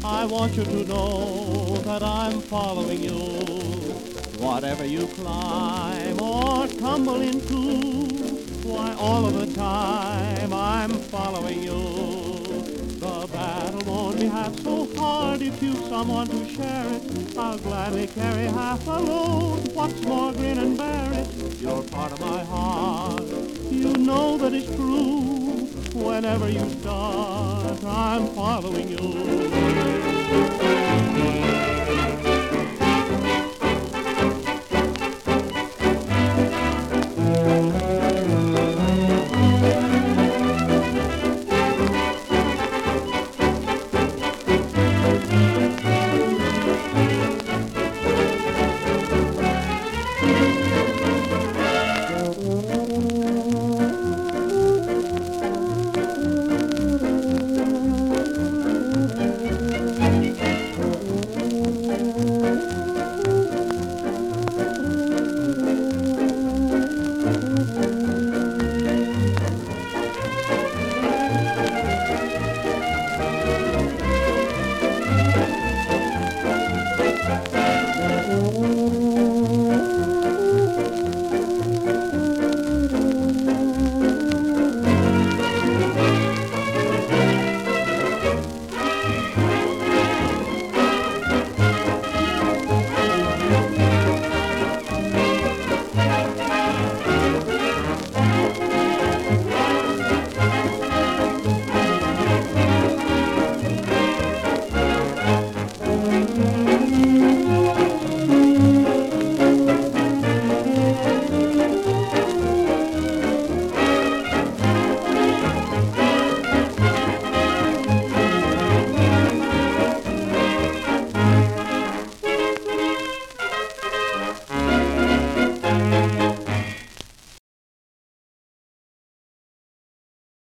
I want you to know that I'm following you. Whatever you climb or tumble into, why all of the time I'm following you. The battle won't be half so hard if you've someone to share it. I'll gladly carry half a load. What's more, grin and bear it. You're part of my heart. You know that it's true. Whenever you start, I'm following you.